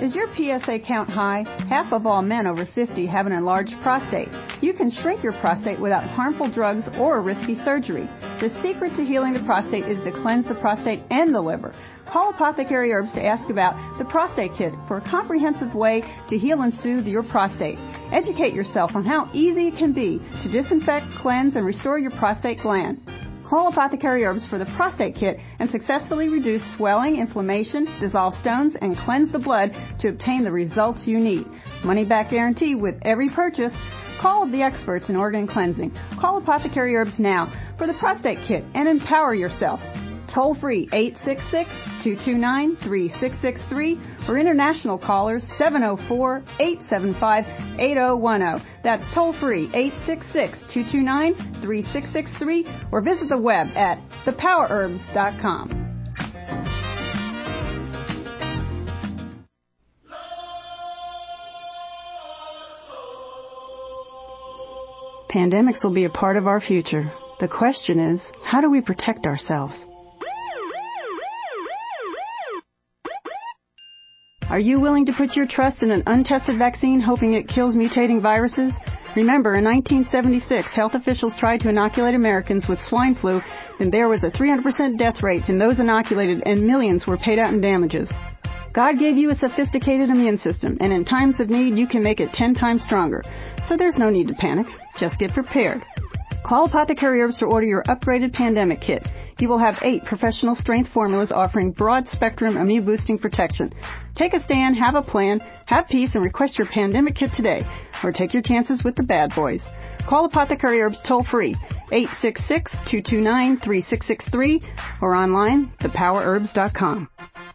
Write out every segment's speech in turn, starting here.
Is your PSA count high? Half of all men over 50 have an enlarged prostate. You can shrink your prostate without harmful drugs or risky surgery. The secret to healing the prostate is to cleanse the prostate and the liver. Call Apothecary Herbs to ask about the Prostate Kit for a comprehensive way to heal and soothe your prostate. Educate yourself on how easy it can be to disinfect, cleanse, and restore your prostate gland. Call Apothecary Herbs for the Prostate Kit and successfully reduce swelling, inflammation, dissolve stones, and cleanse the blood to obtain the results you need. Money back guarantee with every purchase. Call the experts in organ cleansing. Call Apothecary Herbs now for the Prostate Kit and empower yourself. Toll free 866-229-3663 or international callers 704-875-8010. That's toll free 866-229-3663 or visit the web at thepowerherbs.com. Pandemics will be a part of our future. The question is, how do we protect ourselves? Are you willing to put your trust in an untested vaccine hoping it kills mutating viruses? Remember, in 1976, health officials tried to inoculate Americans with swine flu, and there was a 300% death rate in those inoculated, and millions were paid out in damages. God gave you a sophisticated immune system, and in times of need, you can make it 10 times stronger. So there's no need to panic. Just get prepared. Call Apothecary Herbs to order your upgraded pandemic kit. You will have 8 professional strength formulas offering broad spectrum immune boosting protection. Take a stand, have a plan, have peace, and request your pandemic kit today. Or take your chances with the bad boys. Call Apothecary Herbs toll free, 866-229-3663, or online, thepowerherbs.com.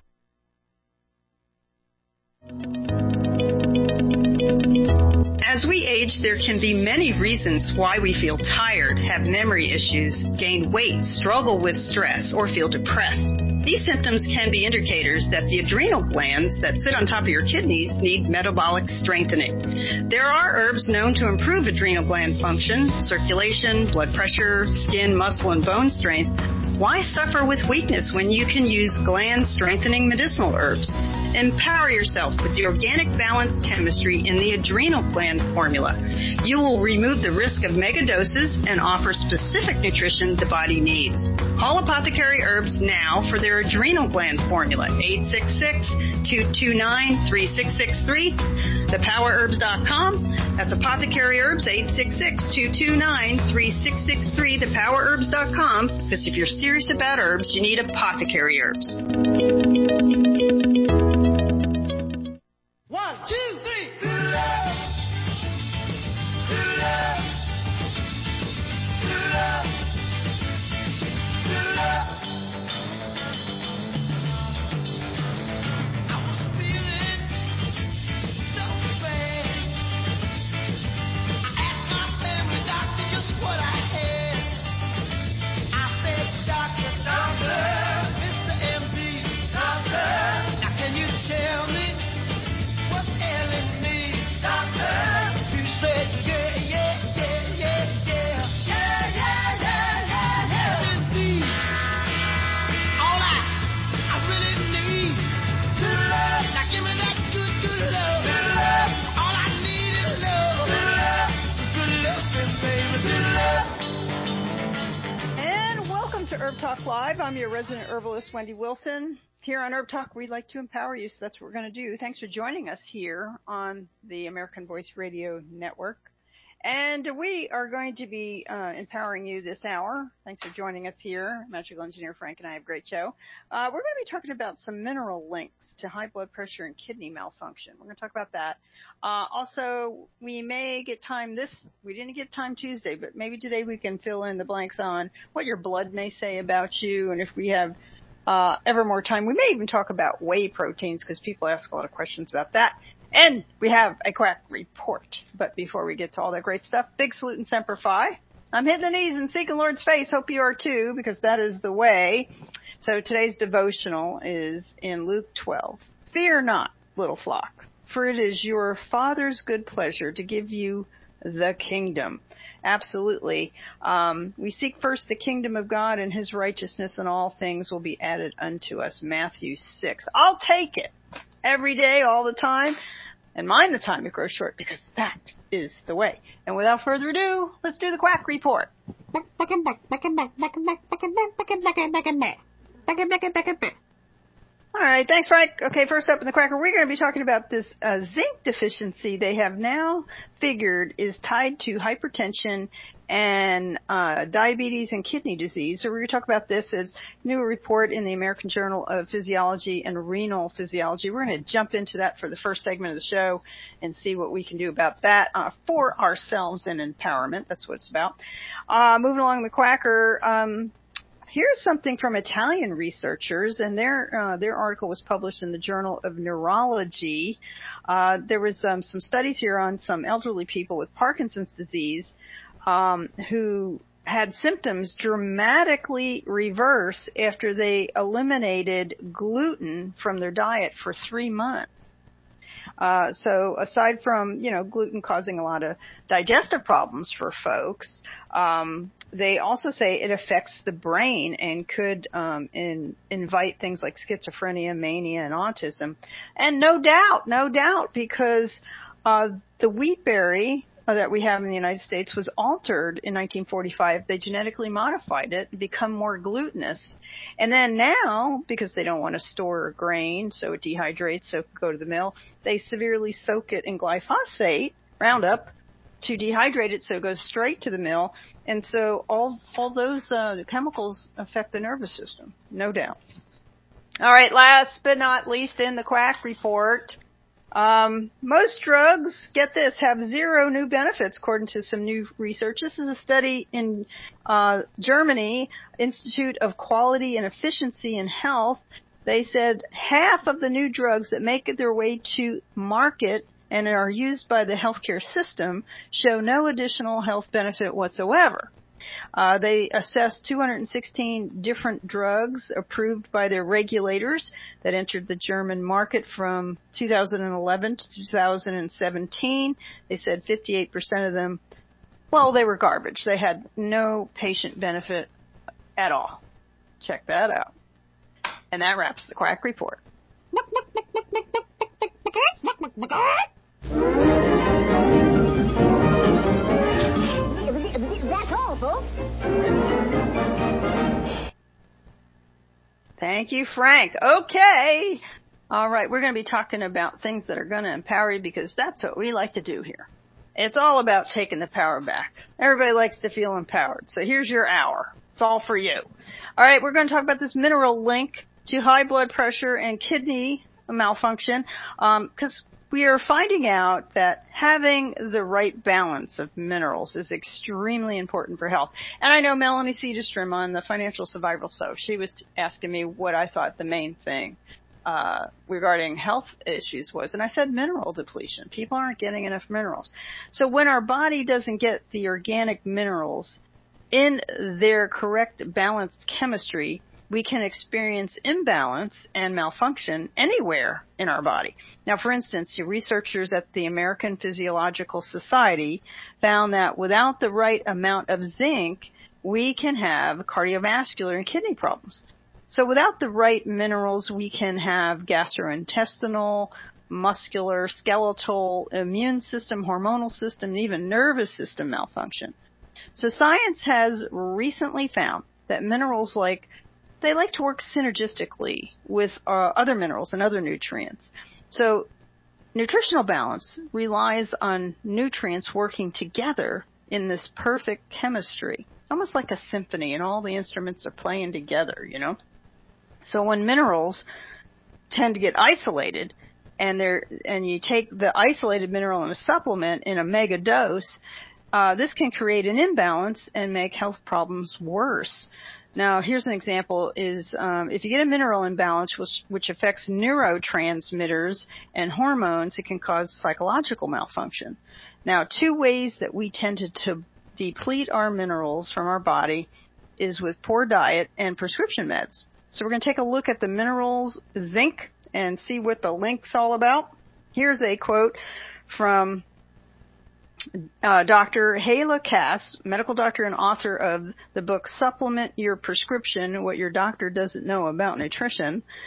As we age, there can be many reasons why we feel tired, have memory issues, gain weight, struggle with stress, or feel depressed. These symptoms can be indicators that the adrenal glands that sit on top of your kidneys need metabolic strengthening. There are herbs known to improve adrenal gland function, circulation, blood pressure, skin, muscle, and bone strength. Why suffer with weakness when you can use gland-strengthening medicinal herbs? Empower yourself with the organic balanced chemistry in the adrenal gland formula. You will remove the risk of megadoses and offer specific nutrition the body needs. Call Apothecary Herbs now for their adrenal gland formula, 866-229-3663, thepowerherbs.com. That's Apothecary Herbs, 866-229-3663, thepowerherbs.com, because if you're serious about herbs, you need Apothecary Herbs. 1, 2, 3. Herb Talk Live. I'm your resident herbalist, Wendy Wilson. Here on Herb Talk, we like to empower you, so that's what we're going to do. Thanks for joining us here on the American Voice Radio Network. And we are going to be empowering you this hour. Thanks for joining us here. Magical Engineer Frank and I have a great show. We're going to be talking about some mineral links to high blood pressure and kidney malfunction. We're going to talk about that. Also, we may get time we didn't get time Tuesday, but maybe today we can fill in the blanks on what your blood may say about you. And if we have ever more time, we may even talk about whey proteins because people ask a lot of questions about that. And we have a quack report. But before we get to all that great stuff, big salute and semper fi. I'm hitting the knees and seeking Lord's face. Hope you are too, because that is the way. So today's devotional is in Luke 12. Fear not, little flock, for it is your Father's good pleasure to give you the kingdom. Absolutely. We seek first the kingdom of God and his righteousness, and all things will be added unto us. Matthew 6. I'll take it. every day, all the time. And mind the time it grows short, because that is the way. And without further ado, let's do the Quack Report. All right, thanks, Frank. Okay, first up in the Quacker, we're going to be talking about this zinc deficiency they have now figured is tied to hypertension and diabetes and kidney disease. So we're going to talk about this as new report in the American Journal of Physiology and Renal Physiology. We're going to jump into that for the first segment of the show and see what we can do about that for ourselves and empowerment. That's what it's about. Moving along the Quacker, here's something from Italian researchers, and their article was published in the Journal of Neurology. There was some studies here on some elderly people with Parkinson's disease who had symptoms dramatically reverse after they eliminated gluten from their diet for 3 months. So aside from, gluten causing a lot of digestive problems for folks, they also say it affects the brain and could invite things like schizophrenia, mania, and autism. And no doubt, because the wheat berry that we have in the United States was altered in 1945. They genetically modified it to become more glutinous. And then now, because they don't want to store grain, so it dehydrates, so it can go to the mill, they severely soak it in glyphosate, Roundup, to dehydrate it so it goes straight to the mill. And so all those chemicals affect the nervous system, no doubt. All right, last but not least in the Quack Report, most drugs, get this, have zero new benefits according to some new research. This is a study in Germany, Institute of Quality and Efficiency in Health. They said half of the new drugs that make their way to market and are used by the healthcare system show no additional health benefit whatsoever. They assessed 216 different drugs approved by their regulators that entered the German market from 2011 to 2017. They said 58% of them, they were garbage. They had no patient benefit at all. Check that out. And that wraps the Quack Report. That's all, folks. Thank you, Frank. Okay. All right, we're going to be talking about things that are going to empower you, because that's what we like to do here. It's all about taking the power back. Everybody likes to feel empowered. So here's your hour. It's all for you. All right, we're going to talk about this mineral link to high blood pressure and kidney malfunction, because we are finding out that having the right balance of minerals is extremely important for health. And I know Melanie Cederstrom on the Financial Survival Show, she was asking me what I thought the main thing regarding health issues was. And I said mineral depletion. People aren't getting enough minerals. So when our body doesn't get the organic minerals in their correct balanced chemistry, we can experience imbalance and malfunction anywhere in our body. Now, for instance, researchers at the American Physiological Society found that without the right amount of zinc, we can have cardiovascular and kidney problems. So without the right minerals, we can have gastrointestinal, muscular, skeletal, immune system, hormonal system, and even nervous system malfunction. So science has recently found that minerals they like to work synergistically with other minerals and other nutrients. So nutritional balance relies on nutrients working together in this perfect chemistry, almost like a symphony, and all the instruments are playing together, So when minerals tend to get isolated, and you take the isolated mineral in a supplement in a mega dose, this can create an imbalance and make health problems worse. Now, here's an example is if you get a mineral imbalance, which affects neurotransmitters and hormones, it can cause psychological malfunction. Now, 2 ways that we tend to deplete our minerals from our body is with poor diet and prescription meds. So we're going to take a look at the minerals, zinc, and see what the link's all about. Here's a quote from Dr. Hala Cass, medical doctor and author of the book Supplement Your Prescription, What Your Doctor Doesn't Know About Nutrition.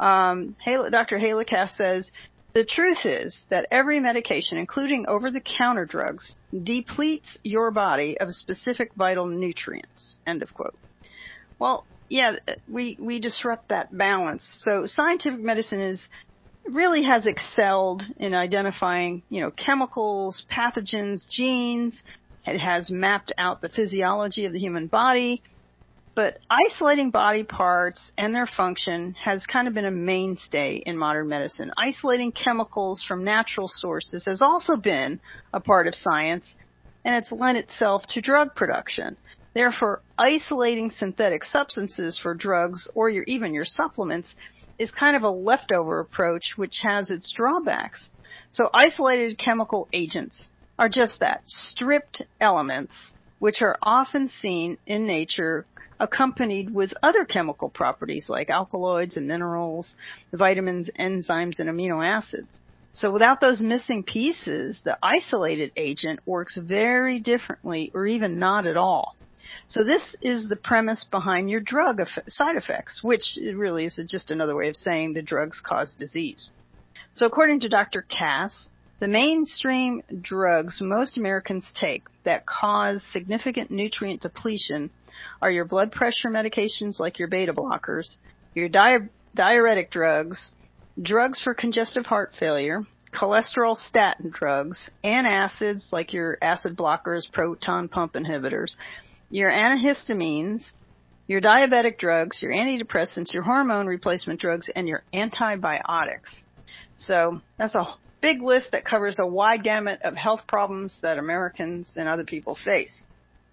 Dr. Halikas says, the truth is that every medication, including over-the-counter drugs, depletes your body of specific vital nutrients. End of quote. Well, yeah, we disrupt that balance. So scientific medicine really has excelled in identifying, chemicals, pathogens, genes. It has mapped out the physiology of the human body. But isolating body parts and their function has kind of been a mainstay in modern medicine. Isolating chemicals from natural sources has also been a part of science, and it's lent itself to drug production. Therefore, isolating synthetic substances for drugs or even your supplements is kind of a leftover approach which has its drawbacks. So isolated chemical agents are just that, stripped elements, which are often seen in nature accompanied with other chemical properties like alkaloids and minerals, vitamins, enzymes, and amino acids. So without those missing pieces, the isolated agent works very differently or even not at all. So this is the premise behind your drug side effects, which really is just another way of saying the drugs cause disease. So according to Dr. Cass, the mainstream drugs most Americans take that cause significant nutrient depletion are your blood pressure medications like your beta blockers, your diuretic drugs, drugs for congestive heart failure, cholesterol statin drugs, antacids like your acid blockers, proton pump inhibitors, your antihistamines, your diabetic drugs, your antidepressants, your hormone replacement drugs, and your antibiotics. So that's a big list that covers a wide gamut of health problems that Americans and other people face.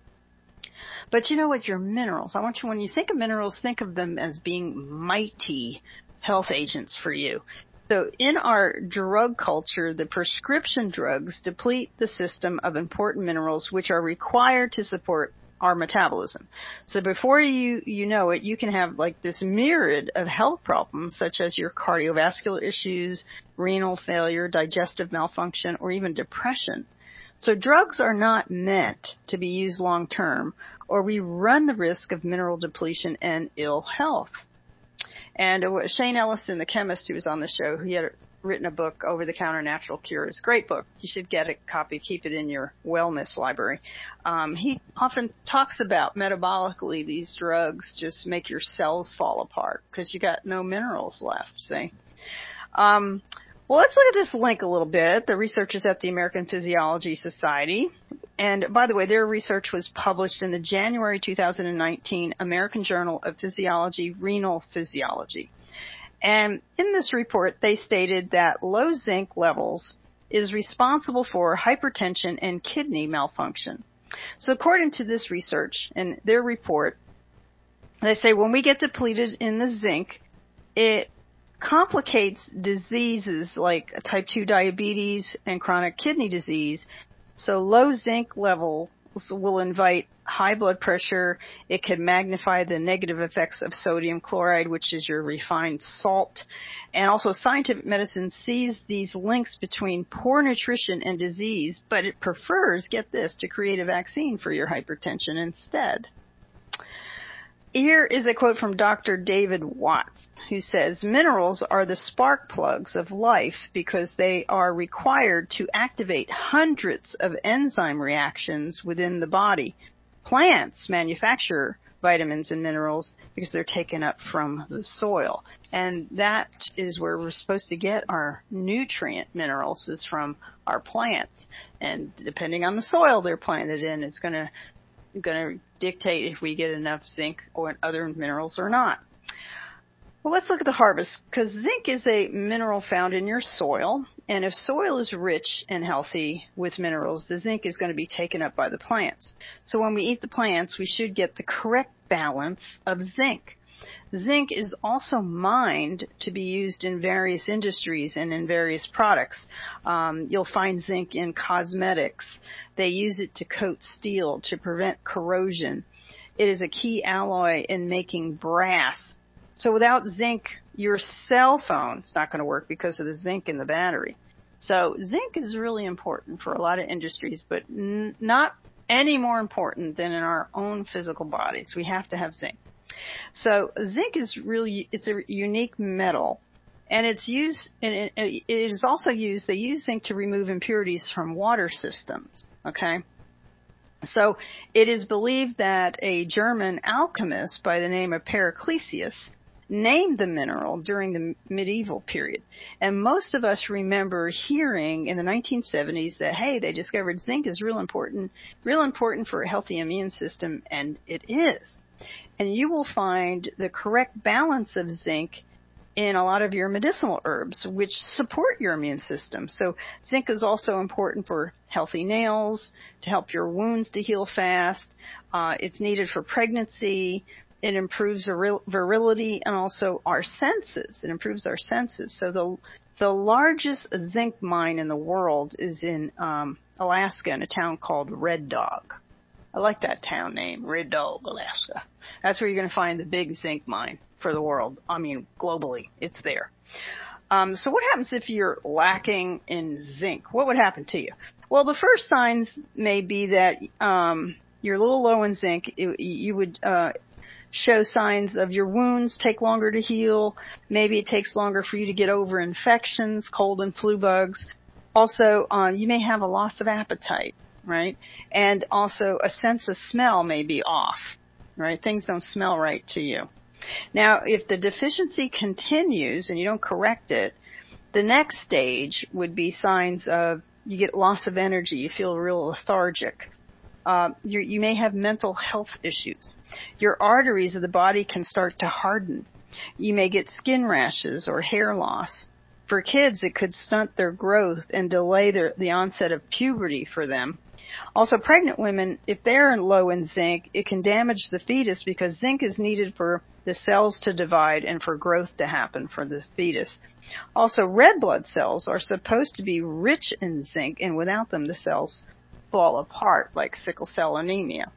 But with your minerals, I want you, when you think of minerals, think of them as being mighty health agents for you. So in our drug culture, the prescription drugs deplete the system of important minerals which are required to support our metabolism. So before you know it, you can have like this myriad of health problems such as your cardiovascular issues, renal failure, digestive malfunction, or even depression. So drugs are not meant to be used long term, or we run the risk of mineral depletion and ill health. And Shane Ellison, the chemist who was on the show, he had written a book, Over-the-Counter Natural Cures. Great book. You should get a copy, keep it in your wellness library. He often talks about metabolically these drugs just make your cells fall apart because you got no minerals left, see. Well, let's look at this link a little bit. The researchers at the American Physiology Society. And by the way, their research was published in the January 2019 American Journal of Physiology, Renal Physiology. And in this report, they stated that low zinc levels is responsible for hypertension and kidney malfunction. So according to this research and their report, they say when we get depleted in the zinc, it complicates diseases like type 2 diabetes and chronic kidney disease. So low zinc levels will invite high blood pressure. It can magnify the negative effects of sodium chloride, which is your refined salt. And also scientific medicine sees these links between poor nutrition and disease, but it prefers, get this, to create a vaccine for your hypertension instead. Here is a quote from Dr. David Watts, who says, minerals are the spark plugs of life because they are required to activate hundreds of enzyme reactions within the body. Plants manufacture vitamins and minerals because they're taken up from the soil. And that is where we're supposed to get our nutrient minerals, is from our plants. And depending on the soil they're planted in, it's going to dictate if we get enough zinc or other minerals or not. Well, let's look at the harvest, because zinc is a mineral found in your soil, and if soil is rich and healthy with minerals, the zinc is going to be taken up by the plants. So when we eat the plants, we should get the correct balance of zinc. Zinc is also mined to be used in various industries and in various products. You'll find zinc in cosmetics. They use it to coat steel to prevent corrosion. It is a key alloy in making brass. So without zinc, your cell phone is not going to work because of the zinc in the battery. So zinc is really important for a lot of industries, but not any more important than in our own physical bodies. We have to have zinc. So zinc it's a unique metal, and it's used, and it is also used, they use zinc to remove impurities from water systems, okay? So it is believed that a German alchemist by the name of Paracelsus named the mineral during the medieval period. And most of us remember hearing in the 1970s that, hey, they discovered zinc is real important for a healthy immune system, and it is. And you will find the correct balance of zinc in a lot of your medicinal herbs, which support your immune system. So zinc is also important for healthy nails, to help your wounds to heal fast. It's needed for pregnancy. It improves virility and also our senses. It improves our senses. So the largest zinc mine in the world is in Alaska, in a town called Red Dog. I like that town name, Red Dog, Alaska. That's where you're going to find the big zinc mine for the world. I mean, globally, it's there. So what happens if you're lacking in zinc? What would happen to you? Well, the first signs may be that you're a little low in zinc. You would show signs of your wounds take longer to heal. Maybe it takes longer for you to get over infections, cold and flu bugs. Also, you may have a loss of appetite, right? And also a sense of smell may be off, right? Things don't smell right to you. Now, if the deficiency continues and you don't correct it, the next stage would be signs of you get loss of energy, you feel real lethargic. You may have mental health issues. Your arteries of the body can start to harden. You may get skin rashes or hair loss. For kids, it could stunt their growth and delay the onset of puberty for them. Also, pregnant women, if they're low in zinc, it can damage the fetus because zinc is needed for the cells to divide and for growth to happen for the fetus. Also, red blood cells are supposed to be rich in zinc, and without them, the cells fall apart, like sickle cell anemia.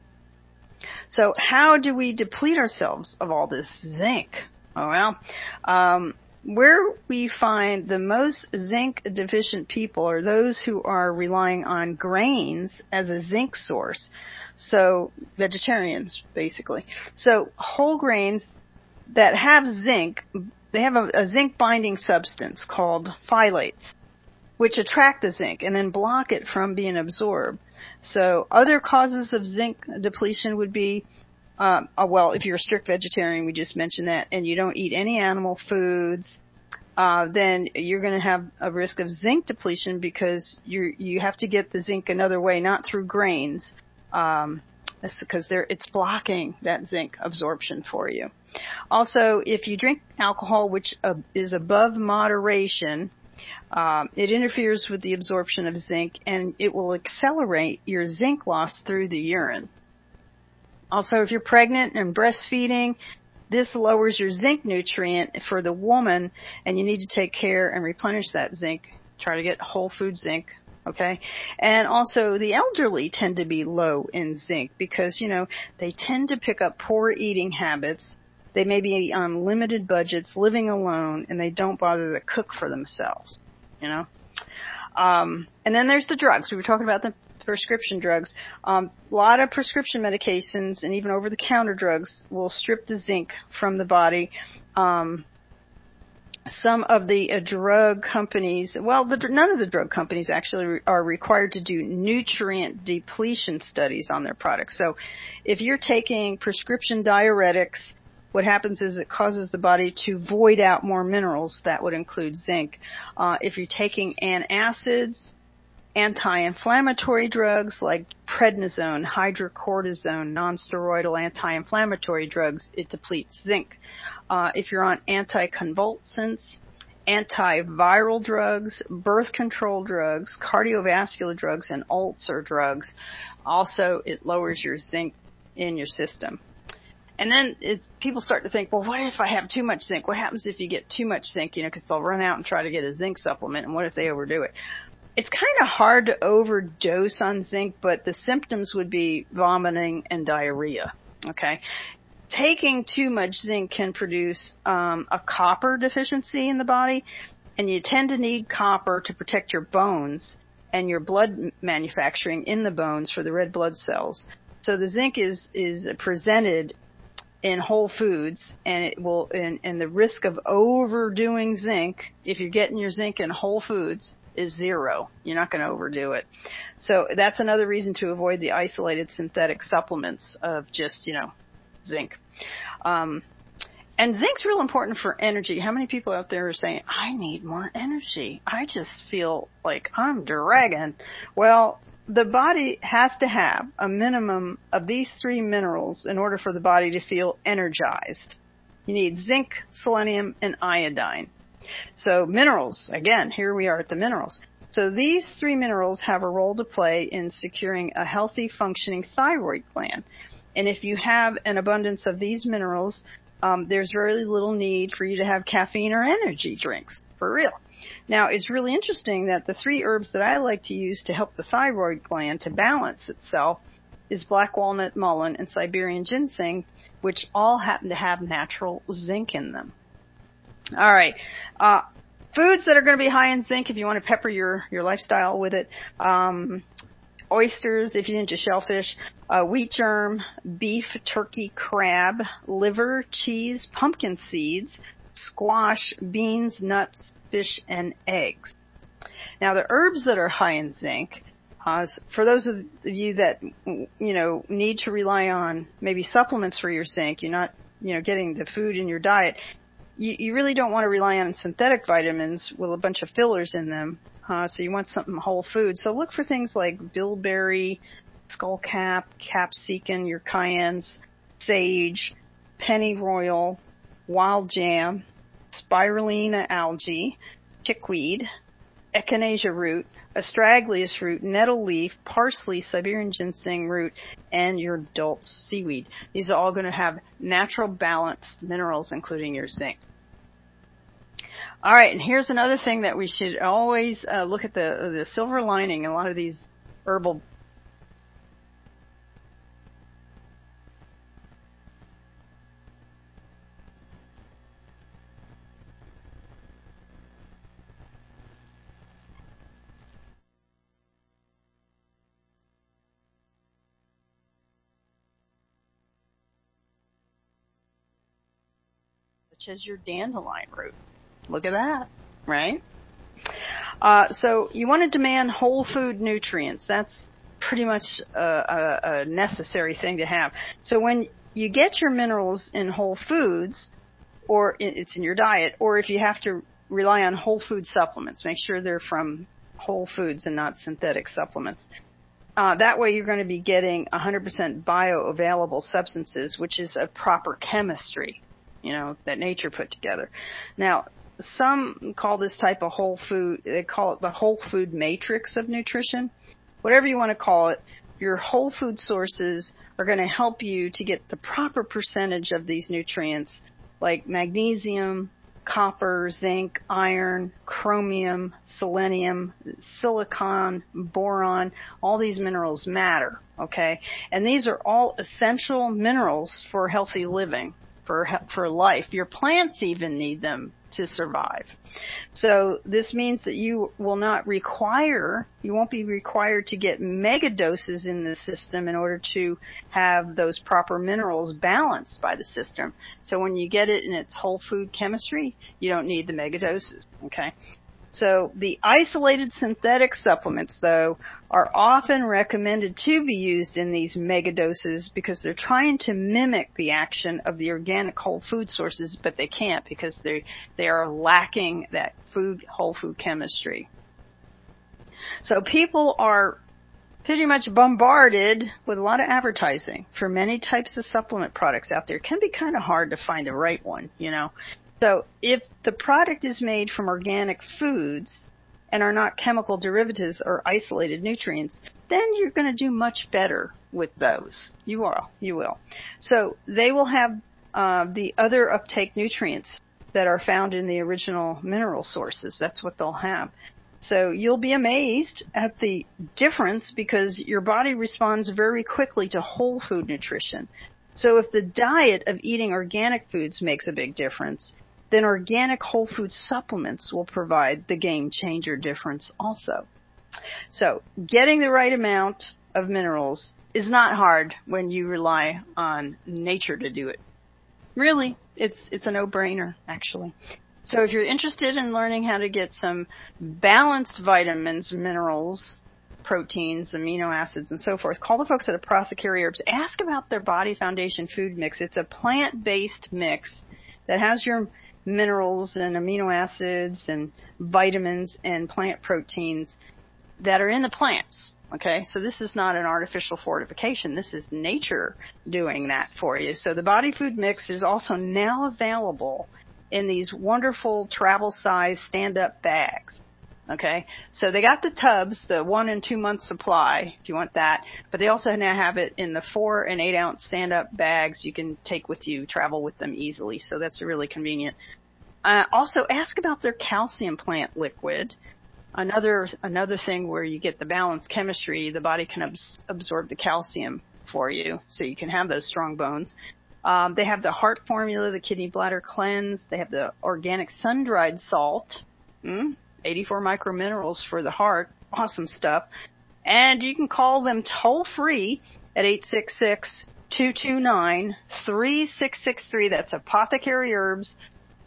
So how do we deplete ourselves of all this zinc? Oh, well, where we find the most zinc deficient people are those who are relying on grains as a zinc source. So vegetarians, basically. So whole grains that have zinc, they have a zinc binding substance called phthalates, which attract the zinc and then block it from being absorbed. So other causes of zinc depletion would be, well, if you're a strict vegetarian, we just mentioned that, and you don't eat any animal foods, then you're going to have a risk of zinc depletion because you have to get the zinc another way, not through grains, because it's blocking that zinc absorption for you. Also, if you drink alcohol, which is above moderation, it interferes with the absorption of zinc, and it will accelerate your zinc loss through the urine. Also, if you're pregnant and breastfeeding, this lowers your zinc nutrient for the woman, and you need to take care and replenish that zinc. Try to get whole food zinc, okay? And also, the elderly tend to be low in zinc because, they tend to pick up poor eating habits. They may be on limited budgets, living alone, and they don't bother to cook for themselves, And then there's the drugs. We were talking about the prescription drugs. A lot of prescription medications and even over-the-counter drugs will strip the zinc from the body. Some of the drug companies, none of the drug companies actually are required to do nutrient depletion studies on their products. So if you're taking prescription diuretics, what happens is it causes the body to void out more minerals. That would include zinc. If you're taking antacids, anti-inflammatory drugs like prednisone, hydrocortisone, non-steroidal anti-inflammatory drugs, it depletes zinc. If you're on anticonvulsants, antiviral drugs, birth control drugs, cardiovascular drugs, and ulcer drugs, also it lowers your zinc in your system. And then people start to think, well, what if I have too much zinc? What happens if you get too much zinc, because they'll run out and try to get a zinc supplement, and what if they overdo it? It's kind of hard to overdose on zinc, but the symptoms would be vomiting and diarrhea, okay? Taking too much zinc can produce a copper deficiency in the body, and you tend to need copper to protect your bones and your blood manufacturing in the bones for the red blood cells. So the zinc is presented in whole foods, and it will, and the risk of overdoing zinc, if you're getting your zinc in whole foods, is zero. You're not going to overdo it. So that's another reason to avoid the isolated synthetic supplements of just, zinc. And zinc's real important for energy. How many people out there are saying, I need more energy? I just feel like I'm dragging. Well, the body has to have a minimum of these 3 minerals in order for the body to feel energized. You need zinc, selenium, and iodine. So minerals, again, here we are at the minerals. So these 3 minerals have a role to play in securing a healthy functioning thyroid gland. And if you have an abundance of these minerals, there's very little need for you to have caffeine or energy drinks, for real. Now, it's really interesting that the 3 herbs that I like to use to help the thyroid gland to balance itself is black walnut, mullein, and Siberian ginseng, which all happen to have natural zinc in them. All right. Foods that are going to be high in zinc, if you want to pepper your lifestyle with it, oysters, if you're into shellfish, wheat germ, beef, turkey, crab, liver, cheese, pumpkin seeds, squash, beans, nuts, fish, and eggs. Now, the herbs that are high in zinc, for those of you that, need to rely on maybe supplements for your zinc, you're not, getting the food in your diet, you really don't want to rely on synthetic vitamins with a bunch of fillers in them. So you want something whole food. So look for things like bilberry, skullcap, capsicum, your cayennes, sage, pennyroyal, wild jam, spirulina algae, chickweed, echinacea root, astragalus root, nettle leaf, parsley, Siberian ginseng root, and your Dulce seaweed. These are all going to have natural balanced minerals, including your zinc. All right, and here's another thing that we should always look at the silver lining in a lot of these herbal. Such as your dandelion root. Look at that, right? So you want to demand whole food nutrients. That's pretty much a necessary thing to have. So when you get your minerals in whole foods, or it's in your diet, or if you have to rely on whole food supplements, make sure they're from whole foods and not synthetic supplements. That way you're going to be getting 100% bioavailable substances, which is a proper chemistry, that nature put together. Now, some call this type of whole food, they call it the whole food matrix of nutrition. Whatever you want to call it, your whole food sources are going to help you to get the proper percentage of these nutrients like magnesium, copper, zinc, iron, chromium, selenium, silicon, boron. All these minerals matter, okay? And these are all essential minerals for healthy living, for life. Your plants even need them to survive. So this means that you won't be required to get mega doses in the system in order to have those proper minerals balanced by the system. So when you get it in its whole food chemistry, you don't need the mega doses, okay? So the isolated synthetic supplements, though, are often recommended to be used in these mega doses because they're trying to mimic the action of the organic whole food sources, but they can't because they are lacking that whole food chemistry. So people are pretty much bombarded with a lot of advertising for many types of supplement products out there. It can be kind of hard to find the right one, So if the product is made from organic foods and are not chemical derivatives or isolated nutrients, then you're going to do much better with those. You will. So they will have the other uptake nutrients that are found in the original mineral sources. That's what they'll have. So you'll be amazed at the difference because your body responds very quickly to whole food nutrition. So if the diet of eating organic foods makes a big difference, then organic whole food supplements will provide the game changer difference also. So getting the right amount of minerals is not hard when you rely on nature to do it. Really, it's a no-brainer, actually. So if you're interested in learning how to get some balanced vitamins, minerals, proteins, amino acids, and so forth, call the folks at Apothecary Herbs. Ask about their Body Foundation food mix. It's a plant-based mix that has your minerals and amino acids and vitamins and plant proteins that are in the plants. Okay, so this is not an artificial fortification. This is nature doing that for you. So the Body Food Mix is also now available in these wonderful travel-size stand-up bags. Okay, so they got the tubs, the 1 and 2 month supply, if you want that, but they also now have it in the 4 and 8 ounce stand-up bags you can take with you, travel with them easily, so that's really convenient. Also, ask about their calcium plant liquid. Another thing where you get the balanced chemistry, the body can absorb the calcium for you, so you can have those strong bones. They have the heart formula, the kidney bladder cleanse. They have the organic sun-dried salt, 84 microminerals for the heart. Awesome stuff. And you can call them toll-free at 866-229-3663. That's Apothecary Herbs,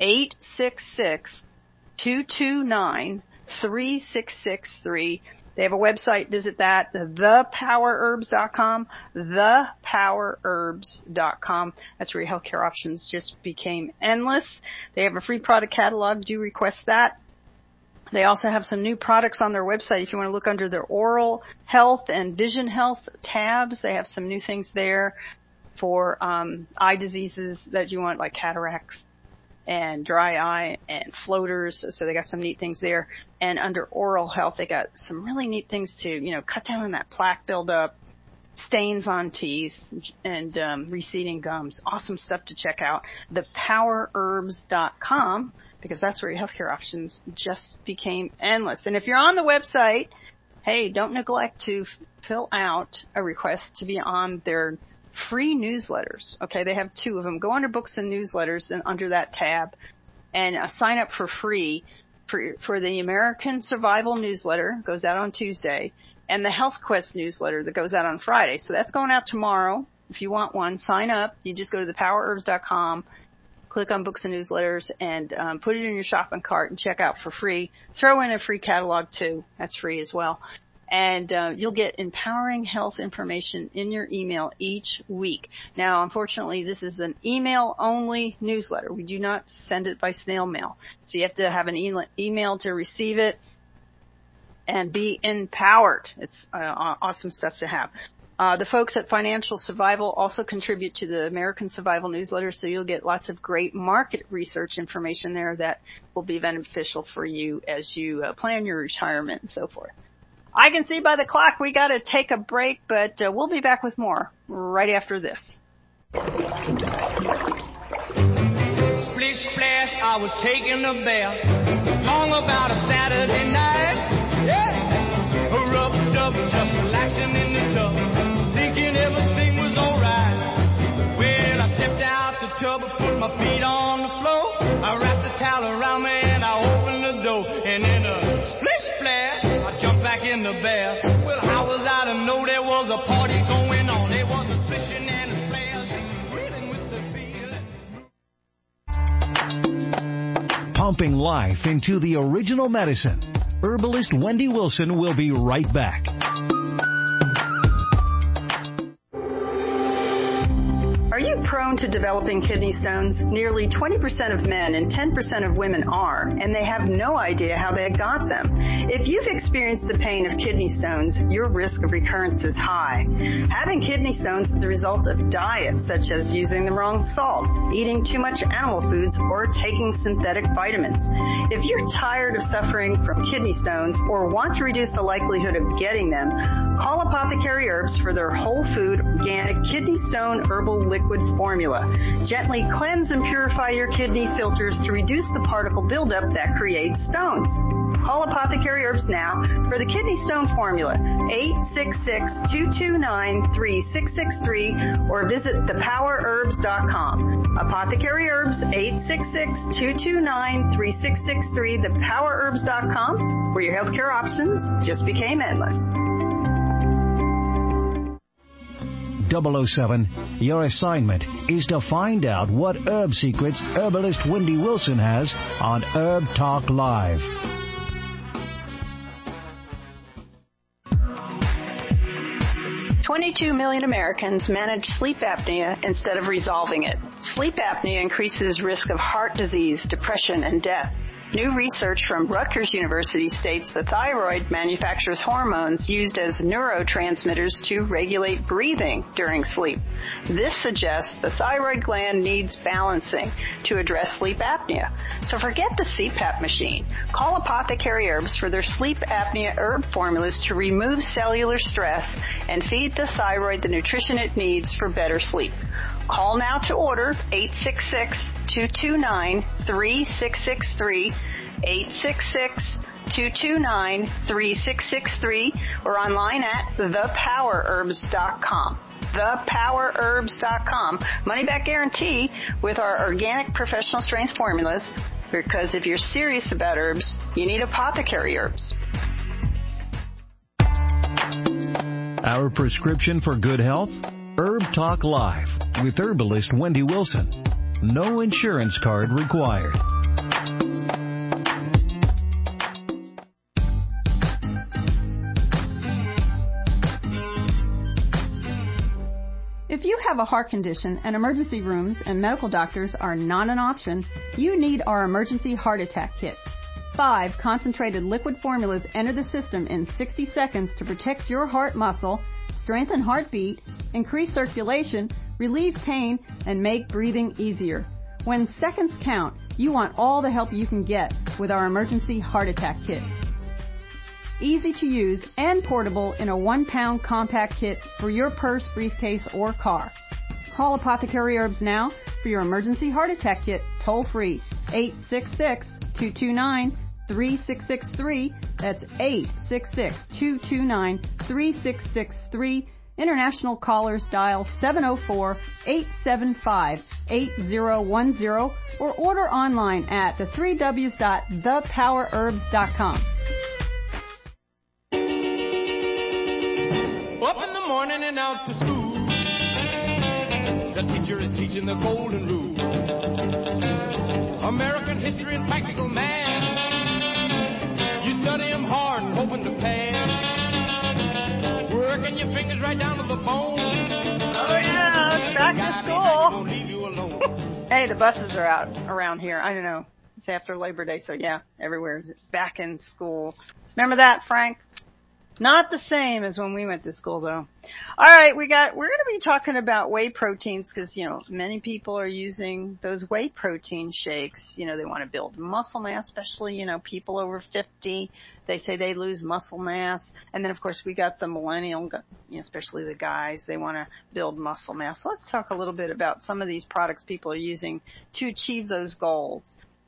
866-229-3663. They have a website. Visit that, thepowerherbs.com, thepowerherbs.com. That's where your healthcare options just became endless. They have a free product catalog. Do request that. They also have some new products on their website. If you want to look under their oral health and vision health tabs, they have some new things there for eye diseases that you want, like cataracts and dry eye and floaters. So they got some neat things there. And under oral health, they got some really neat things to, cut down on that plaque buildup, stains on teeth, and receding gums. Awesome stuff to check out. Thepowerherbs.com, because that's where your healthcare options just became endless. And if you're on the website, hey, don't neglect to fill out a request to be on their free newsletters. Okay, they have 2 of them. Go under books and newsletters and under that tab and sign up for free for the American Survival newsletter. Goes out on Tuesday, and the Health Quest newsletter that goes out on Friday. So that's going out tomorrow. If you want one, sign up. You just go to thepowerherbs.com, click on books and newsletters, and put it in your shopping cart and check out for free. Throw in a free catalog too. That's free as well. And you'll get empowering health information in your email each week. Now, unfortunately, this is an email-only newsletter. We do not send it by snail mail. So you have to have an email to receive it and be empowered. It's awesome stuff to have. The folks at Financial Survival also contribute to the American Survival newsletter, so you'll get lots of great market research information there that will be beneficial for you as you plan your retirement and so forth. I can see by the clock we got to take a break, but we'll be back with more right after this. Splish splash, I was taking a bath, long about a Saturday night. Yeah, rubbed up, just relaxing in the tub, thinking everything was alright. Well, I stepped out the tub, put my feet on the floor, I wrapped the towel around me and I opened the door, and in a splish splash, I jumped back in the bath. Well, how was I to know there was a party going on? There was a splishing and a splash, reeling with the feeling. Pumping life into the original medicine. Herbalist Wendy Wilson will be right back. Are you prone to developing kidney stones? Nearly 20% of men and 10% of women are, and they have no idea how they got them. If you've experienced the pain of kidney stones, your risk of recurrence is high. Having kidney stones is the result of diets such as using the wrong salt, eating too much animal foods, or taking synthetic vitamins. If you're tired of suffering from kidney stones or want to reduce the likelihood of getting them, call Apothecary Herbs for their whole food, organic kidney stone herbal liquid formula. Gently cleanse and purify your kidney filters to reduce the particle buildup that creates stones. Call Apothecary Herbs now for the kidney stone formula, 866-229-3663, or visit thepowerherbs.com. Apothecary Herbs, 866-229-3663, thepowerherbs.com, where your healthcare options just became endless. 007, your assignment is to find out what herb secrets herbalist Wendy Wilson has on Herb Talk Live. $22 million Americans manage sleep apnea instead of resolving it. Sleep apnea increases risk of heart disease, depression, and death. New research from Rutgers University states the thyroid manufactures hormones used as neurotransmitters to regulate breathing during sleep. This suggests the thyroid gland needs balancing to address sleep apnea. So forget the CPAP machine. Call Apothecary Herbs for their sleep apnea herb formulas to remove cellular stress and feed the thyroid the nutrition it needs for better sleep. Call now to order 866-229-3663, 866-229-3663, or online at thepowerherbs.com. Thepowerherbs.com. Money back guarantee with our organic professional strength formulas, because if you're serious about herbs, you need Apothecary Herbs. Our prescription for good health? Herb Talk Live with herbalist Wendy Wilson. No insurance card required. If you have a heart condition and emergency rooms and medical doctors are not an option, you need our Emergency Heart Attack Kit. 5 concentrated liquid formulas enter the system in 60 seconds to protect your heart muscle, strengthen heartbeat, increase circulation, relieve pain, and make breathing easier. When seconds count, you want all the help you can get with our Emergency Heart Attack Kit. Easy to use and portable in a 1-pound compact kit for your purse, briefcase, or car. Call Apothecary Herbs now for your Emergency Heart Attack Kit toll free, 866-229-3663. That's 866-229-3663. International callers dial 704-875-8010 or order online at the3ws.thepowerherbs.com. Up in the morning and out to school. The teacher is teaching the golden rule. American history and practical math. You study them hard and hoping to pass. Working your fingers right down to the bone. Oh yeah, back to school. Hey, the buses are out around here. I don't know. It's after Labor Day, so yeah, everywhere's back in school. Remember that, Frank? Not the same as when we went to school, though. All right, we're going to be talking about whey proteins because, many people are using those whey protein shakes. They want to build muscle mass, especially, people over 50. They say they lose muscle mass. And then, of course, we got the millennial, especially the guys. They want to build muscle mass. So let's talk a little bit about some of these products people are using to achieve those goals.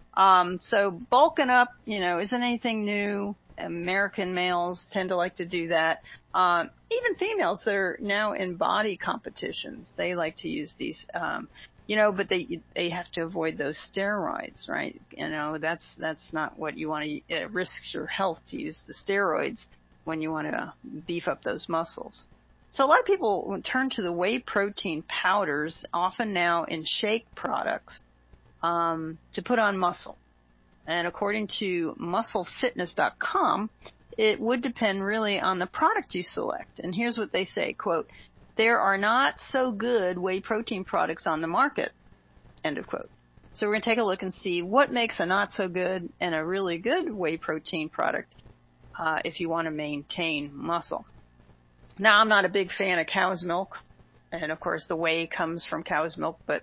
So bulking up, isn't anything new. American males tend to like to do that. Even females that are now in body competitions, they like to use these, but they have to avoid those steroids, right? That's not what you want to, it risks your health to use the steroids when you want to beef up those muscles. So a lot of people turn to the whey protein powders, often now in shake products, to put on muscle. And according to musclefitness.com, it would depend really on the product you select. And here's what they say, quote, "There are not so good whey protein products on the market," end of quote. So we're going to take a look and see what makes a not so good and a really good whey protein product if you want to maintain muscle. Now, I'm not a big fan of cow's milk. And, of course, the whey comes from cow's milk. But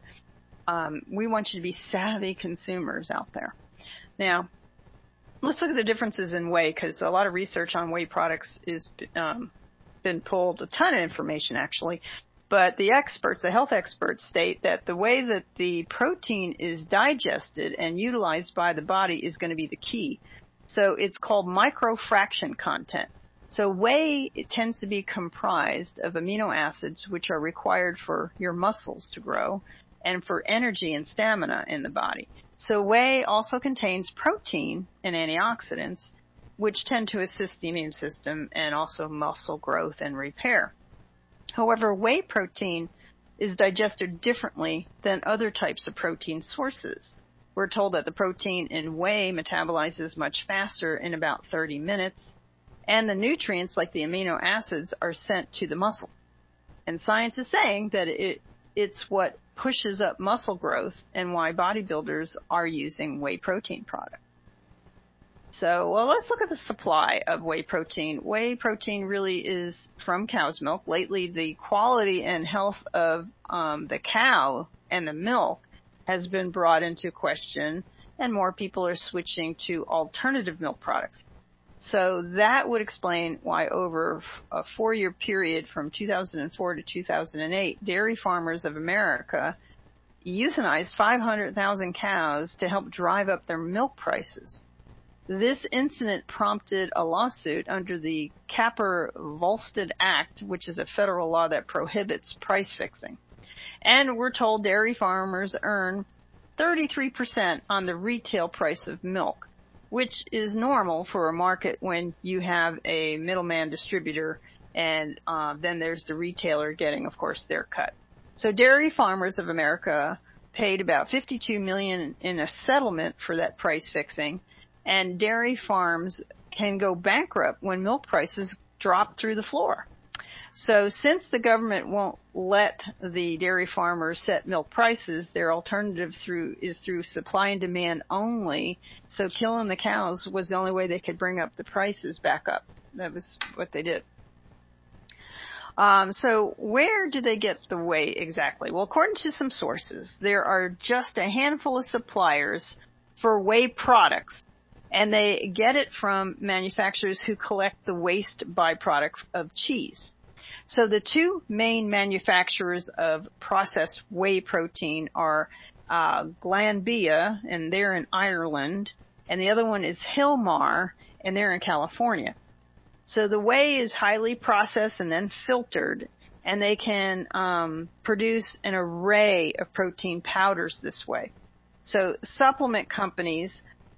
we want you to be savvy consumers out there. Now, let's look at the differences in whey, because a lot of research on whey products is been pulled, a ton of information actually, but the experts, the health experts, state that the way that the protein is digested and utilized by the body is going to be the key. So it's called microfraction content. So whey, it tends to be comprised of amino acids which are required for your muscles to grow and for energy and stamina in the body. So whey also contains protein and antioxidants, which tend to assist the immune system and also muscle growth and repair. However, whey protein is digested differently than other types of protein sources. We're told that the protein in whey metabolizes much faster in about 30 minutes, and the nutrients like the amino acids are sent to the muscle. And science is saying that it's what pushes up muscle growth and why bodybuilders are using whey protein products. So, well, let's look at the supply of whey protein. Whey protein really is from cow's milk. Lately, the quality and health of the cow and the milk has been brought into question, and more people are switching to alternative milk products. So that would explain why over a 4-year period from 2004 to 2008, Dairy Farmers of America euthanized 500,000 cows to help drive up their milk prices. This incident prompted a lawsuit under the Capper-Volstead Act, which is a federal law that prohibits price fixing. And we're told dairy farmers earn 33% on the retail price of milk, which is normal for a market when you have a middleman distributor and then there's the retailer getting, of course, their cut. So Dairy Farmers of America paid about $52 million in a settlement for that price fixing, and dairy farms can go bankrupt when milk prices drop through the floor. So since the government won't let the dairy farmers set milk prices, their alternative is through supply and demand only. So killing the cows was the only way they could bring up the prices back up. That was what they did. So where do they get the whey exactly? Well, according to some sources, there are just a handful of suppliers for whey products, and they get it from manufacturers who collect the waste byproduct of cheese. So the two main manufacturers of processed whey protein are Glanbia, and they're in Ireland, and the other one is Hilmar, and they're in California. So the whey is highly processed and then filtered, and they can produce an array of protein powders this way. So supplement companies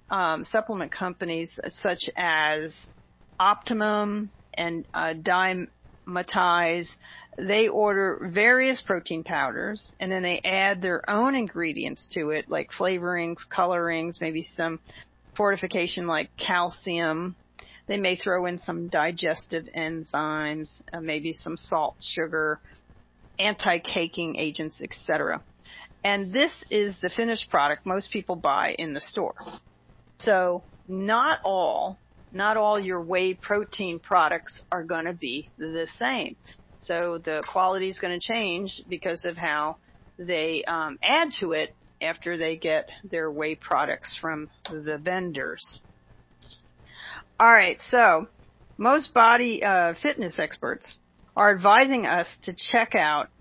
such as Optimum and Dymatize, they order various protein powders, and then they add their own ingredients to it, like flavorings, colorings, maybe some fortification like calcium. They may throw in some digestive enzymes, maybe some salt, sugar, anti-caking agents, etc. And this is the finished product most people buy in the store. So not all your whey protein products are going to be the same. So the quality is going to change because of how they add to it after they get their whey products from the vendors. All right, so most body fitness experts are advising us to check out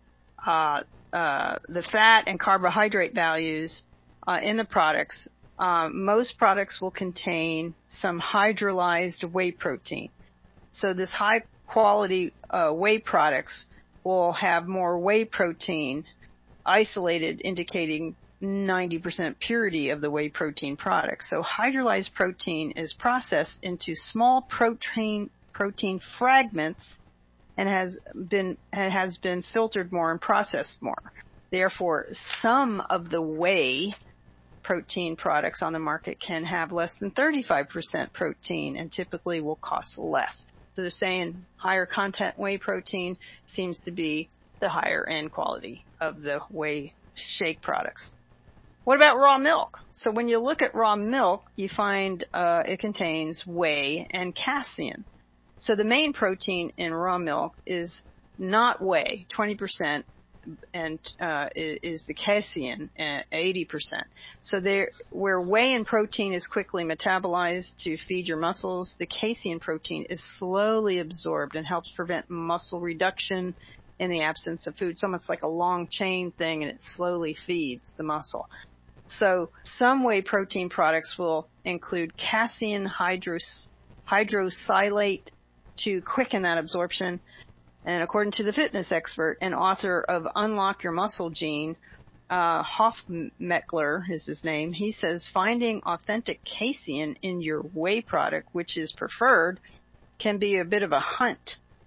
the fat and carbohydrate values in the products. Most products will contain some hydrolyzed whey protein. So this high quality whey products will have more whey protein isolated, indicating 90% purity of the whey protein product. So hydrolyzed protein is processed into small protein fragments and has been filtered more and processed more. Therefore, some of the whey protein products on the market can have less than 35% protein and typically will cost less. So they're saying higher content whey protein seems to be the higher end quality of the whey shake products. What about raw milk? So when you look at raw milk, you find it contains whey and casein. So the main protein in raw milk is not whey, 20%, and is the casein, 80%. So where whey and protein is quickly metabolized to feed your muscles, the casein protein is slowly absorbed and helps prevent muscle reduction in the absence of food. It's almost like a long chain thing, and it slowly feeds the muscle. So some whey protein products will include casein hydrosilate to quicken that absorption. And according to the fitness expert and author of Unlock Your Muscle Gene, Hofmeckler is his name, he says finding authentic casein in your whey product, which is preferred, can be a bit of a hunt.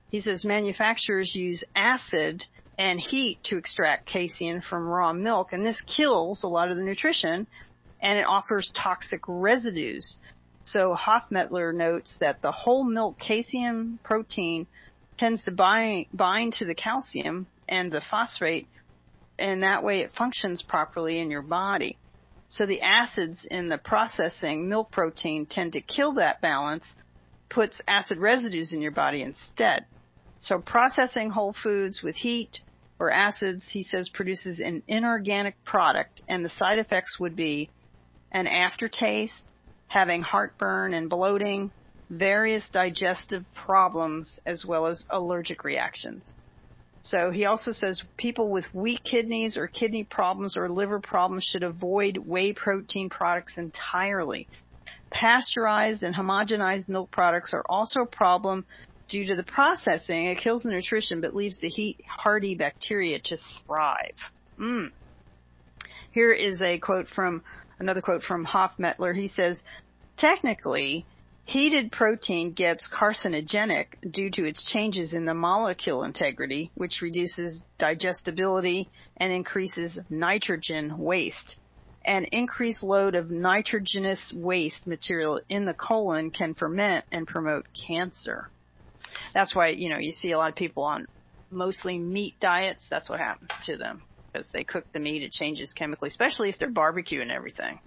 He says manufacturers use acid and heat to extract casein from raw milk, and this kills a lot of the nutrition, and it offers toxic residues. So Hofmettler notes that the whole milk casein protein tends to bind to the calcium and the phosphate, and that way it functions properly in your body. So the acids in the processing milk protein tend to kill that balance, puts acid residues in your body instead. So processing whole foods with heat or acids, he says, produces an inorganic product, and the side effects would be an aftertaste, having heartburn and bloating, various digestive problems, as well as allergic reactions. So he also says people with weak kidneys or kidney problems or liver problems should avoid whey protein products entirely. Pasteurized and homogenized milk products are also a problem due to the processing. It kills the nutrition but leaves the heat-hardy bacteria to thrive. Here is another quote from Hofmettler. He says, technically, heated protein gets carcinogenic due to its changes in the molecule integrity, which reduces digestibility and increases nitrogen waste. An increased load of nitrogenous waste material in the colon can ferment and promote cancer. That's why, you see a lot of people on mostly meat diets. That's what happens to them. Because they cook the meat, it changes chemically, especially if they're barbecue and everything.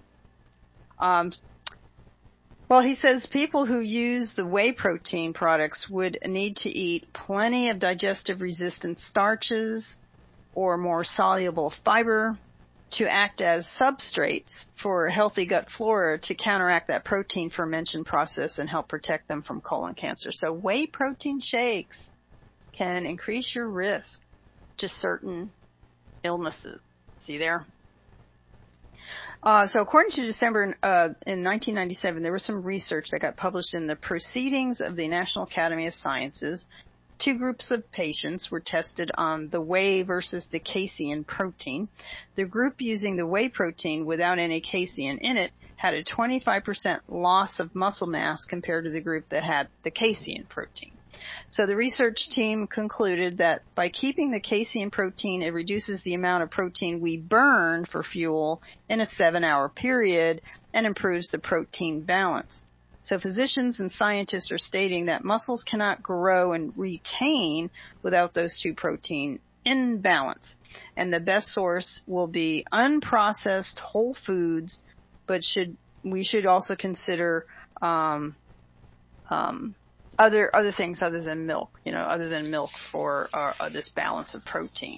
Well, he says people who use the whey protein products would need to eat plenty of digestive resistant starches or more soluble fiber to act as substrates for healthy gut flora to counteract that protein fermentation process and help protect them from colon cancer. So whey protein shakes can increase your risk to certain illnesses. See there? So according to December in 1997, there was some research that got published in the Proceedings of the National Academy of Sciences. 2 groups of patients were tested on the whey versus the casein protein. The group using the whey protein without any casein in it had a 25% loss of muscle mass compared to the group that had the casein protein. So the research team concluded that by keeping the casein protein, it reduces the amount of protein we burn for fuel in a 7-hour period and improves the protein balance. So physicians and scientists are stating that muscles cannot grow and retain without those 2 protein in balance. And the best source will be unprocessed whole foods, but we should also consider other things other than milk, other than milk for this balance of protein.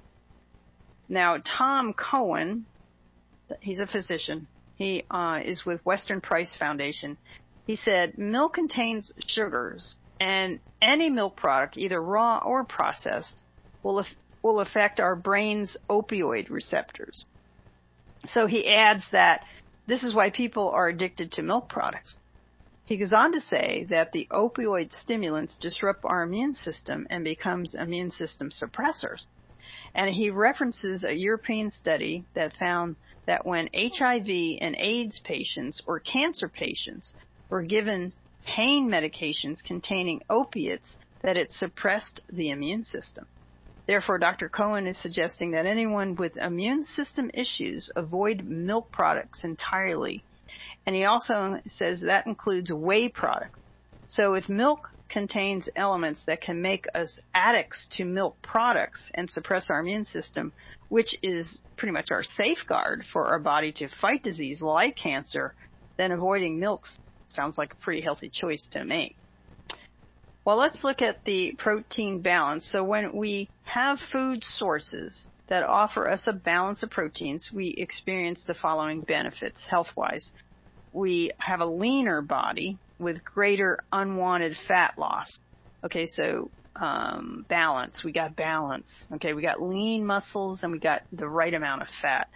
Now, Tom Cohen, he's a physician. He is with Western Price Foundation. He said, milk contains sugars, and any milk product, either raw or processed, will affect our brain's opioid receptors. So he adds that this is why people are addicted to milk products. He goes on to say that the opioid stimulants disrupt our immune system and becomes immune system suppressors. And he references a European study that found that when HIV and AIDS patients or cancer patients were given pain medications containing opiates, that it suppressed the immune system. Therefore, Dr. Cohen is suggesting that anyone with immune system issues avoid milk products entirely. And he also says that includes whey products. So if milk contains elements that can make us addicts to milk products and suppress our immune system, which is pretty much our safeguard for our body to fight disease like cancer, then avoiding milk sounds like a pretty healthy choice to make. Well, let's look at the protein balance. So when we have food sources that offer us a balance of proteins, we experience the following benefits health-wise. We have a leaner body with greater unwanted fat loss. Okay, so balance. We got balance. Okay, we got lean muscles and we got the right amount of fat.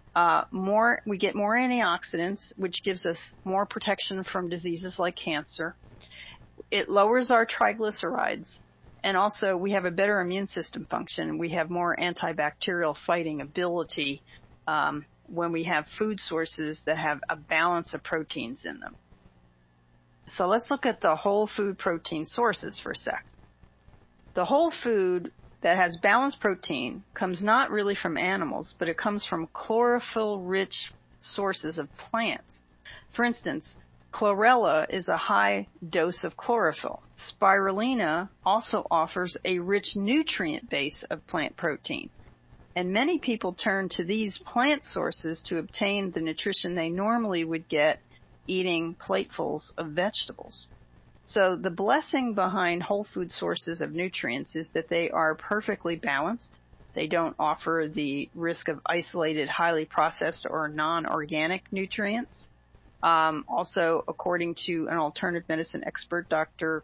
We get more antioxidants, which gives us more protection from diseases like cancer. It lowers our triglycerides, and also we have a better immune system function. We have more antibacterial fighting ability when we have food sources that have a balance of proteins in them. So let's look at the whole food protein sources for a sec. The whole food that has balanced protein comes not really from animals, but it comes from chlorophyll-rich sources of plants. For instance, chlorella is a high dose of chlorophyll. Spirulina also offers a rich nutrient base of plant protein. And many people turn to these plant sources to obtain the nutrition they normally would get eating platefuls of vegetables. So the blessing behind whole food sources of nutrients is that they are perfectly balanced. They don't offer the risk of isolated, highly processed or non-organic nutrients. Also, according to an alternative medicine expert, Dr.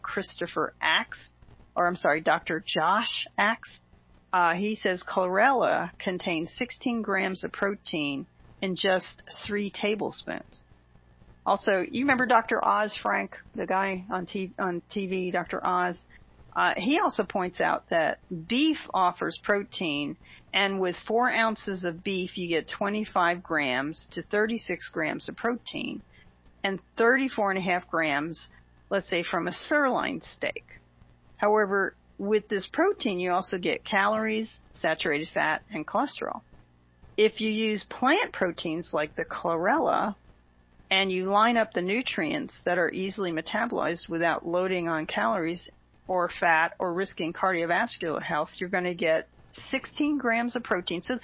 Josh Axe, he says chlorella contains 16 grams of protein in just 3 tablespoons. Also, you remember Dr. Oz, Frank, the guy on TV, Dr. Oz? He also points out that beef offers protein, and with 4 ounces of beef, you get 25 grams to 36 grams of protein, and 34.5 grams, let's say, from a sirloin steak. However, with this protein, you also get calories, saturated fat, and cholesterol. If you use plant proteins like the chlorella, and you line up the nutrients that are easily metabolized without loading on calories or fat or risking cardiovascular health, you're going to get 16 grams of protein. So,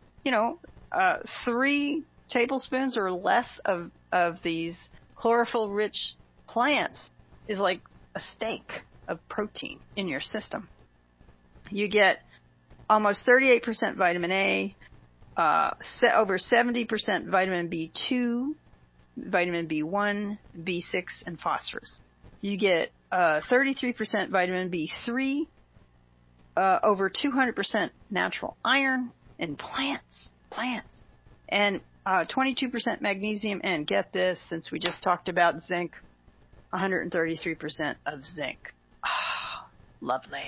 3 tablespoons or less of these chlorophyll-rich plants is like a steak of protein in your system. You get almost 38% vitamin A, over 70% vitamin B2, vitamin B1, B6, and phosphorus. You get 33% vitamin B3, over 200% natural iron in plants, and 22% magnesium, and get this, since we just talked about zinc, 133% of zinc. Oh, lovely.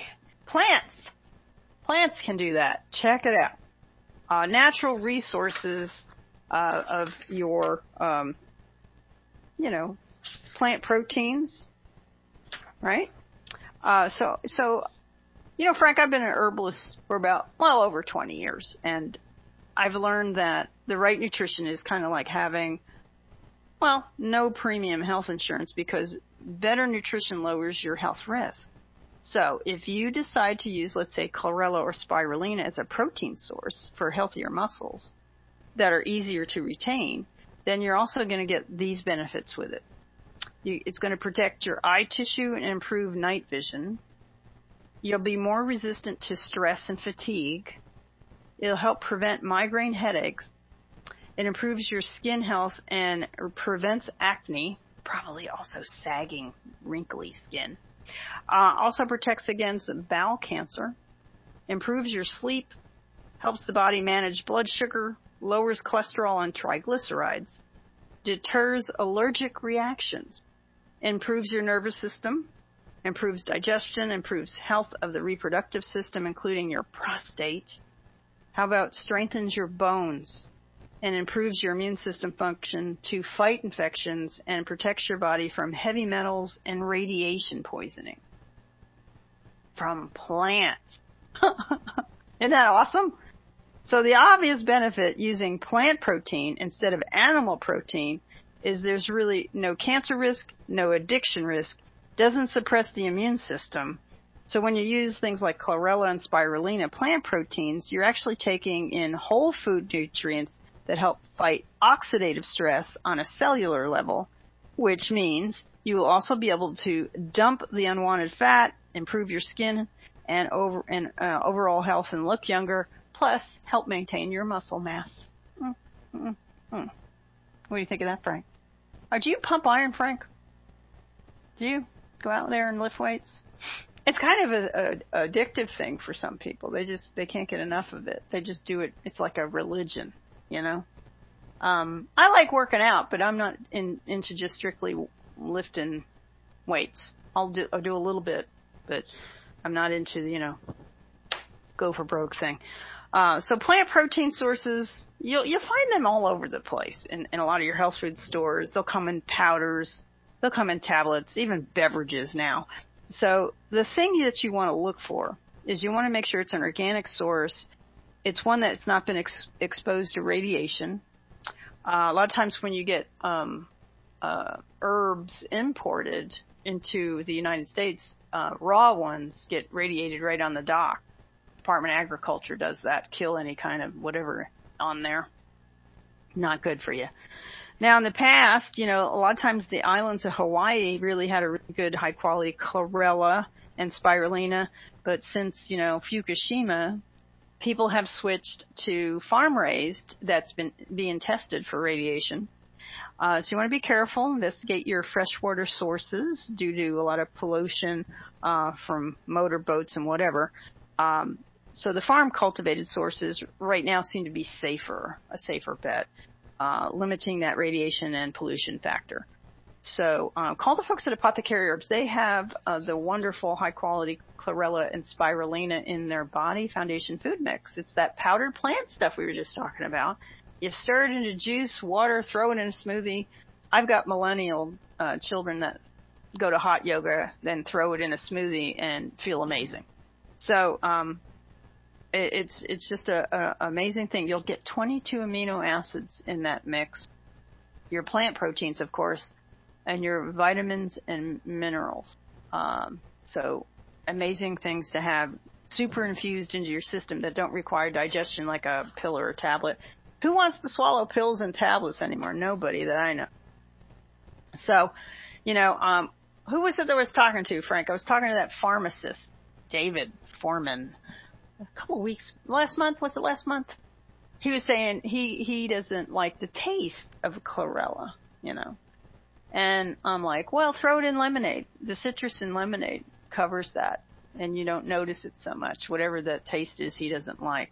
Plants can do that. Check it out. Natural resources of your plant proteins, right? Frank, I've been an herbalist for about, over 20 years, and I've learned that the right nutrition is kind of like having, no premium health insurance, because better nutrition lowers your health risk. So if you decide to use, let's say, chlorella or spirulina as a protein source for healthier muscles that are easier to retain, then you're also going to get these benefits with it. It's going to protect your eye tissue and improve night vision. You'll be more resistant to stress and fatigue. It'll help prevent migraine headaches. It improves your skin health and prevents acne, probably also sagging, wrinkly skin. Also protects against bowel cancer. Improves your sleep. Helps the body manage blood sugar. Lowers cholesterol and triglycerides, deters allergic reactions, improves your nervous system, improves digestion, improves health of the reproductive system, including your prostate. How about strengthens your bones and improves your immune system function to fight infections and protects your body from heavy metals and radiation poisoning from plants. Isn't that awesome? So the obvious benefit using plant protein instead of animal protein is there's really no cancer risk, no addiction risk, doesn't suppress the immune system. So when you use things like chlorella and spirulina plant proteins, you're actually taking in whole food nutrients that help fight oxidative stress on a cellular level, which means you will also be able to dump the unwanted fat, improve your skin and overall health and look younger, plus help maintain your muscle mass. What do you think of that, Frank? Do you pump iron, Frank? Do you go out there and lift weights? It's kind of a addictive thing for some people. They can't get enough of it. They just do it. It's like a religion, I like working out, but I'm not into just strictly lifting weights. I'll do a little bit, but I'm not into the, go for broke thing. So plant protein sources, you'll find them all over the place in a lot of your health food stores. They'll come in powders, they'll come in tablets, even beverages now. So the thing that you want to look for is you want to make sure it's an organic source. It's one that's not been exposed to radiation. A lot of times when you get herbs imported into the United States, raw ones get radiated right on the dock. Department of Agriculture does that, kill any kind of whatever on there. Not good for you. Now, in the past, a lot of times the islands of Hawaii really had a really good high-quality chlorella and spirulina, but since, Fukushima, people have switched to farm-raised that's been being tested for radiation. So you want to be careful, investigate your freshwater sources due to a lot of pollution from motor boats and whatever. So the farm-cultivated sources right now seem to be a safer bet, limiting that radiation and pollution factor. So call the folks at Apothecary Herbs. They have the wonderful high-quality chlorella and spirulina in their Body Foundation food mix. It's that powdered plant stuff we were just talking about. You stir it into juice, water, throw it in a smoothie. I've got millennial children that go to hot yoga, then throw it in a smoothie and feel amazing. So it's just a amazing thing. You'll get 22 amino acids in that mix, your plant proteins, of course, and your vitamins and minerals. So amazing things to have super infused into your system that don't require digestion like a pill or a tablet. Who wants to swallow pills and tablets anymore? Nobody that I know. So, who was it that I was talking to, Frank? I was talking to that pharmacist, David Foreman, a couple weeks, last month. Was it last month? He was saying he doesn't like the taste of chlorella, And I'm like, well, throw it in lemonade. The citrus in lemonade covers that, and you don't notice it so much. Whatever the taste is, he doesn't like.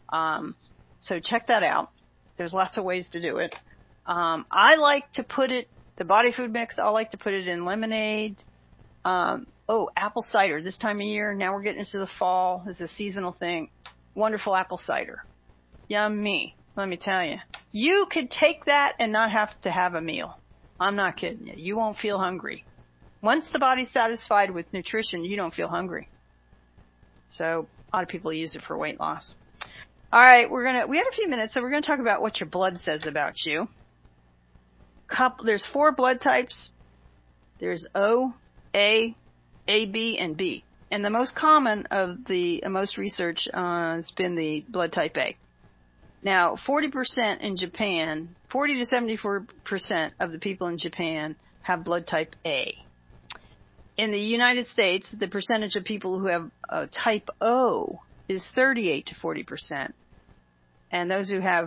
So check that out. There's lots of ways to do it. I like to put it, the body food mix, I like to put it in lemonade. Apple cider this time of year. Now we're getting into the fall. It's a seasonal thing. Wonderful apple cider. Yummy. Let me tell you. You could take that and not have to have a meal. I'm not kidding you. You won't feel hungry. Once the body's satisfied with nutrition, you don't feel hungry. So a lot of people use it for weight loss. All right, we had a few minutes, so we're going to talk about what your blood says about you. There's 4 blood types. There's O, A, AB, and B. And the most common of the most research has been the blood type A. Now, 40% in Japan, 40 to 74% of the people in Japan have blood type A. In the United States, the percentage of people who have type O is 38 to 40%. And those who have,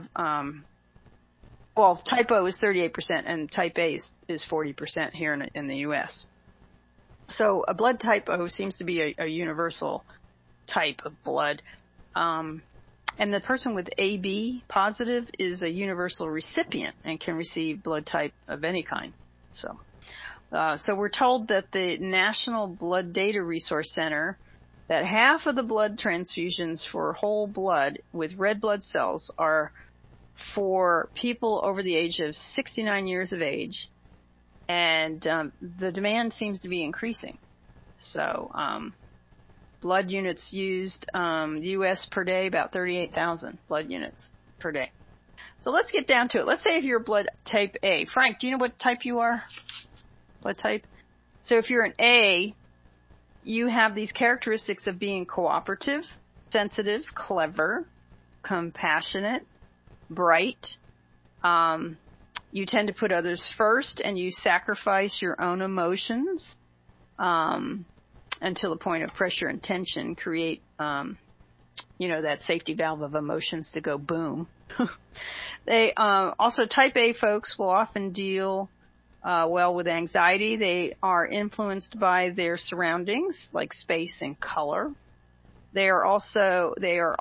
type O is 38% and type A is 40% here in the U.S. So a blood type O seems to be a universal type of blood. And the person with AB positive is a universal recipient and can receive blood type of any kind. So we're told that the National Blood Data Resource Center, that half of the blood transfusions for whole blood with red blood cells are for people over the age of 69 years of age, and the demand seems to be increasing. So blood units used, U.S. per day, about 38,000 blood units per day. So let's get down to it. Let's say if you're blood type A. Frank, do you know what type you are? Blood type? So if you're an A, you have these characteristics of being cooperative, sensitive, clever, compassionate, bright. You tend to put others first, and you sacrifice your own emotions until the point of pressure and tension create, that safety valve of emotions to go boom. They also, type A folks will often deal well with anxiety. They are influenced by their surroundings, like space and color. They are also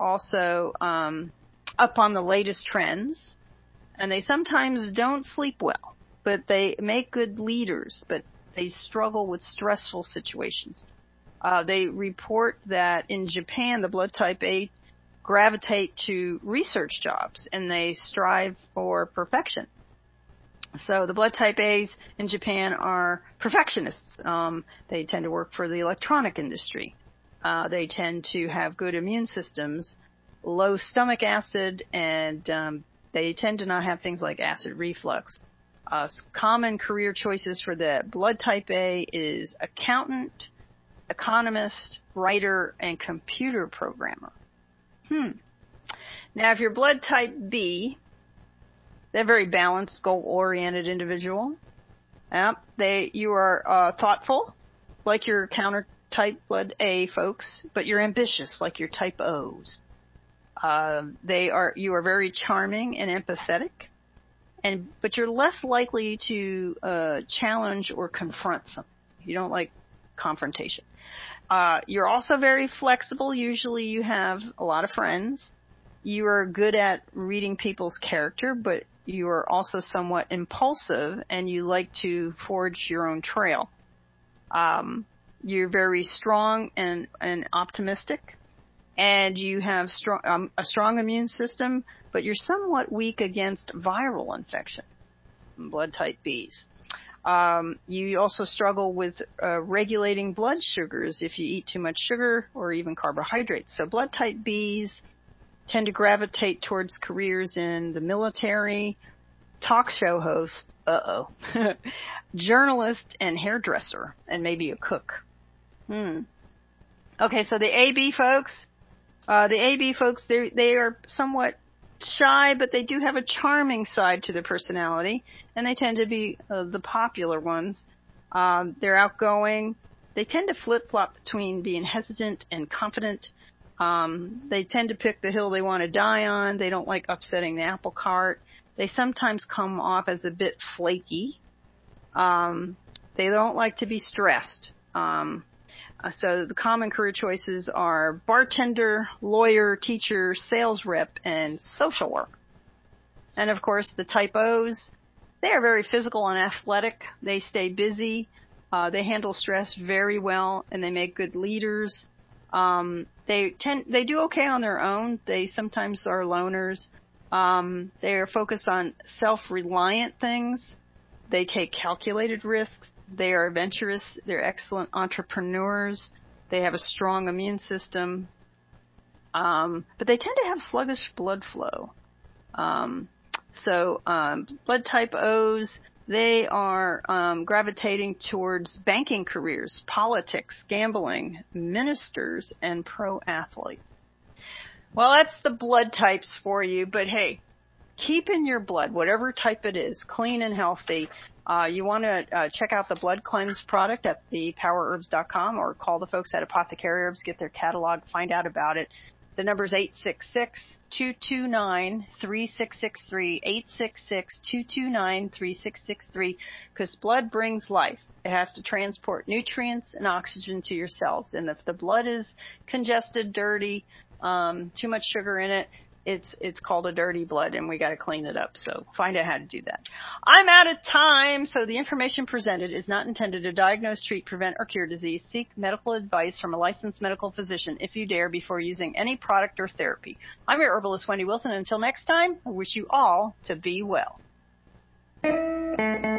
up on the latest trends, and they sometimes don't sleep well, but they make good leaders, but they struggle with stressful situations. They report that in Japan, the blood type A gravitate to research jobs, and they strive for perfection. So the blood type A's in Japan are perfectionists. They tend to work for the electronic industry. They tend to have good immune systems, low stomach acid, and they tend to not have things like acid reflux. Common career choices for the blood type A is accountant, economist, writer, and computer programmer. Now, if you're blood type B, they're a very balanced, goal-oriented individual. You are thoughtful, like your counter-type blood A folks, but you're ambitious, like your type O's. You are very charming and empathetic, but you're less likely to challenge or confront something. You don't like confrontation. You're also very flexible. Usually you have a lot of friends. You are good at reading people's character, but you are also somewhat impulsive, and you like to forge your own trail. You're very strong and optimistic, and you have a strong immune system, but you're somewhat weak against viral infection, blood type Bs. You also struggle with regulating blood sugars if you eat too much sugar or even carbohydrates. So blood type Bs tend to gravitate towards careers in the military, talk show host, journalist and hairdresser, and maybe a cook. Okay, so the AB folks, they are somewhat shy, but they do have a charming side to their personality, and they tend to be the popular ones. They're outgoing. They tend to flip-flop between being hesitant and confident. They tend to pick the hill they want to die on. They don't like upsetting the apple cart. They sometimes come off as a bit flaky. They don't like to be stressed. So the common career choices are bartender, lawyer, teacher, sales rep, and social work. And of course, the type O's, they are very physical and athletic. They stay busy. They handle stress very well, and they make good leaders. They do okay on their own. They sometimes are loners. They are focused on self-reliant things. They take calculated risks. They are adventurous. They're excellent entrepreneurs. They have a strong immune system. But they tend to have sluggish blood flow. So blood type O's, they are gravitating towards banking careers, politics, gambling, ministers, and pro athlete. Well, that's the blood types for you, but hey, keep in your blood, whatever type it is, clean and healthy. You want to check out the Blood Cleanse product at thepowerherbs.com or call the folks at Apothecary Herbs, get their catalog, find out about it. The number is 866-229-3663, 866-229-3663, because blood brings life. It has to transport nutrients and oxygen to your cells. And if the blood is congested, dirty, too much sugar in it, it's called a dirty blood, and we got to clean it up. So find out how to do that. I'm out of time, so the information presented is not intended to diagnose, treat, prevent, or cure disease. Seek medical advice from a licensed medical physician if you dare before using any product or therapy. I'm your herbalist, Wendy Wilson. Until next time, I wish you all to be well.